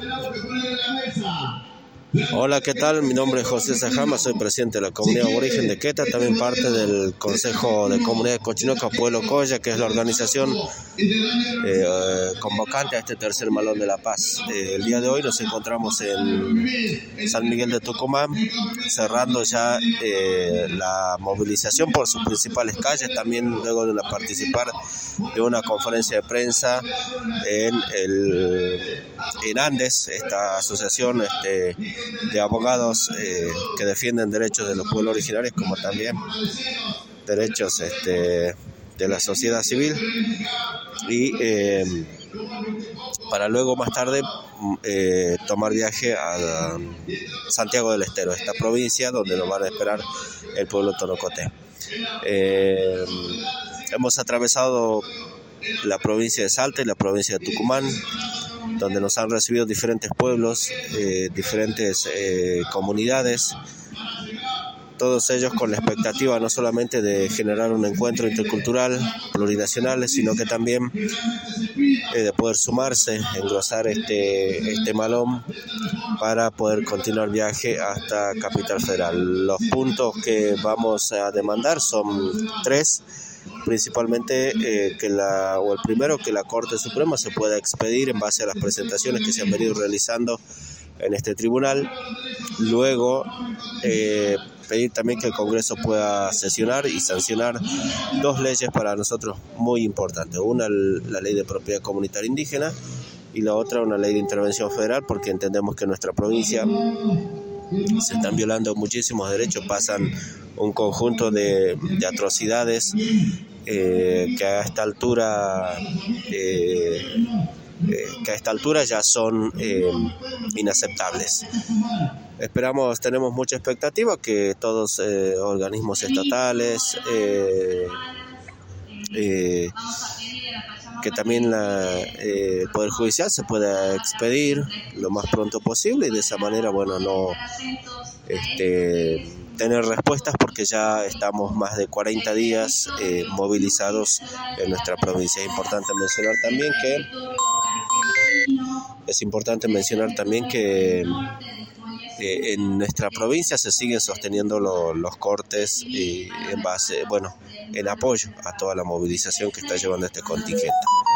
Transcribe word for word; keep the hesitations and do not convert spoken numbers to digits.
Hola, ¿qué tal? Mi nombre es José Sajama, soy presidente de la comunidad aborigen de Queta, también parte del Consejo de Comunidad de Cochinoca, Pueblo Colla, que es la organización eh, convocante a este tercer Malón de la Paz. Eh, el día de hoy nos encontramos en San Miguel de Tucumán, cerrando ya eh, la movilización por sus principales calles, también luego de participar de una conferencia de prensa en, el, en Andes, esta asociación este, de abogados eh, que defienden derechos de los pueblos originarios, como también derechos este, de la sociedad civil, y eh, para luego más tarde eh, tomar viaje a Santiago del Estero, esta provincia donde nos van a esperar el pueblo tonocoté. Eh, hemos atravesado la provincia de Salta y la provincia de Tucumán, donde nos han recibido diferentes pueblos, eh, diferentes eh, comunidades, todos ellos con la expectativa no solamente de generar un encuentro intercultural, plurinacional, sino que también eh, de poder sumarse, engrosar este, este malón para poder continuar viaje hasta Capital Federal. Los puntos que vamos a demandar son tres. Principalmente eh, que la, o el primero, que la Corte Suprema se pueda expedir en base a las presentaciones que se han venido realizando en este tribunal. Luego, eh, pedir también que el Congreso pueda sesionar y sancionar dos leyes para nosotros muy importantes. Una, la Ley de Propiedad Comunitaria Indígena, y la otra, una ley de intervención federal, porque entendemos que en nuestra provincia se están violando muchísimos derechos, pasan un conjunto de, de atrocidades eh, que a esta altura eh, eh, que a esta altura ya son eh, inaceptables. Esperamos, tenemos mucha expectativa que todos eh, organismos estatales, eh, eh, que también la, eh, el Poder Judicial se pueda expedir lo más pronto posible, y de esa manera, bueno, no este, tener respuestas, porque ya estamos más de cuarenta días eh, movilizados en nuestra provincia. Es importante mencionar también que es importante mencionar también que Eh, en nuestra provincia se siguen sosteniendo lo, los cortes y en base, bueno, en apoyo a toda la movilización que está llevando este contingente.